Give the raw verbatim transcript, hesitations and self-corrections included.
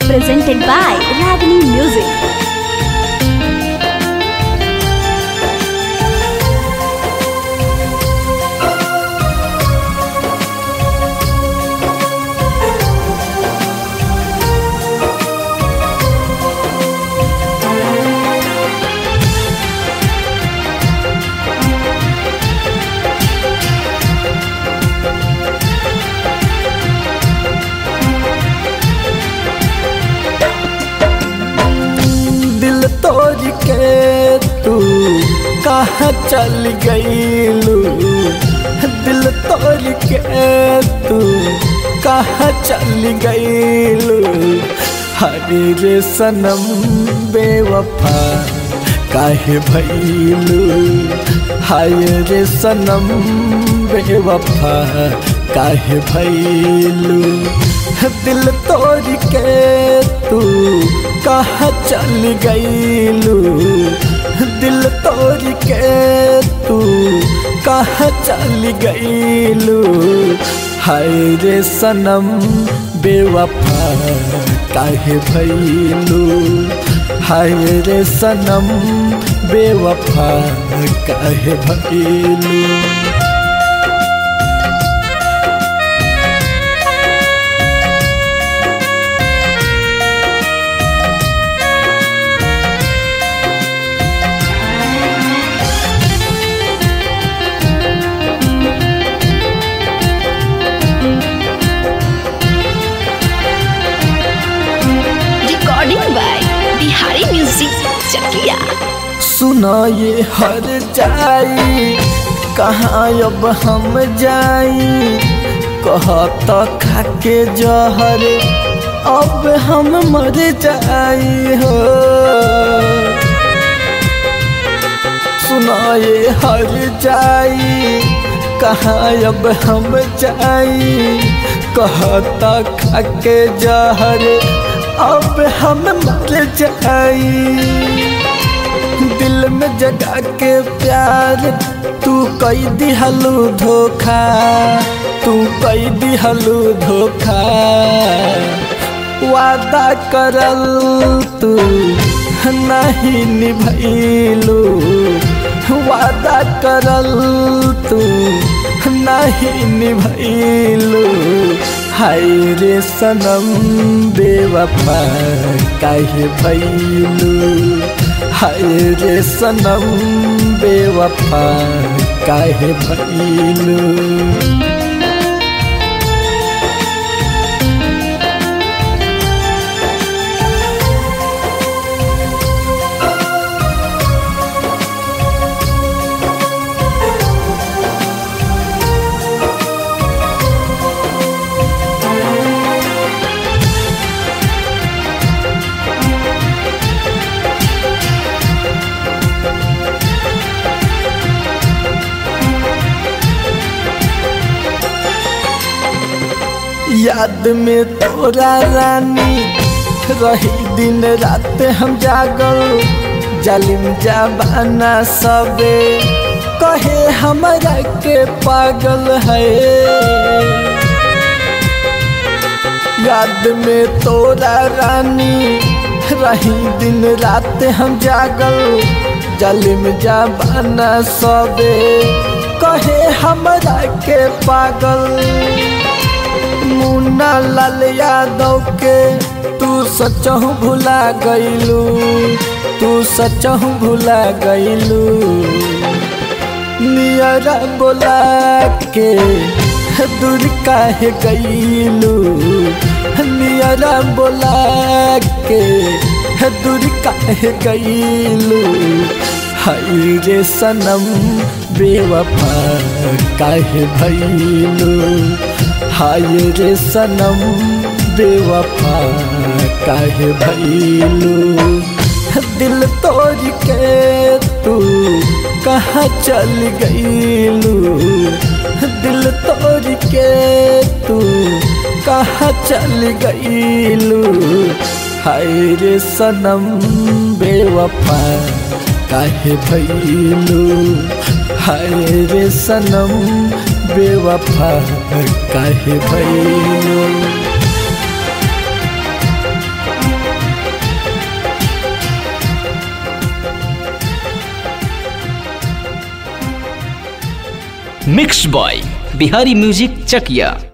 presented by Ragini Music. तोड़ के तू कहाँ चल गईलू, दिल तोड़ के तू कहाँ चल गईलू। हरे रे सनम बेवफा काहे भइलू, हाय रे सनम बेवफा काहे भइलू। दिल तोड़ के तू कहाँ चल गईलू, दिल तोड़ के तू कहाँ चल गईलू। हाय रे सनम बेवफा काहे भइलू, हाय रे सनम बेवफा काहे भइलू। बिहारी म्यूजिक चकिया। सुना ये हर जाई कहाँ अब हम जाई, कहता खाके जहर अब हम मर जाई हो। सुना ये हर जाई कहाँ अब हम जाई, कहता खाके जहर अब हम मर जाई। दिल में जगा के प्यार तू कई दिहलू धोखा, तू कई दिहलू धोखा। वादा करल तू नहीं निभैलू, वादा करल तू नहीं निभैलू। हाय रे सनम बेवफा काहे भइलू, हाय रे सनम बेवफा काहे भइलू। याद में तोरा रानी रही दिन रात हम जागल, जालिम जबाना सबे कहे हमरा के पागल है। याद में तोरा रानी रही दिन रात हम जागल, जालिम जबाना सबे कहे हमरा के पागल। मुन्ना लाल यादव के तू सचहु भुला गईलू, तू सचहु भुला गईलू। नियरा बोला के दूर काहे गईलू, नियरा बोला के दूर काहे गईलू। हाय रे सनम बेवफा काहे भइलू, हाय रे सनम बेवफा काहे भइलू। दिल तोड़ के तू कहाँ चल गईलू, दिल तोड़ के तू कहाँ चल गईलू। हाय रे सनम बेवफा काहे भइलू, हाय रे सनम बेवफा काहे भइलू। मिक्स बॉय बिहारी म्यूजिक चकिया।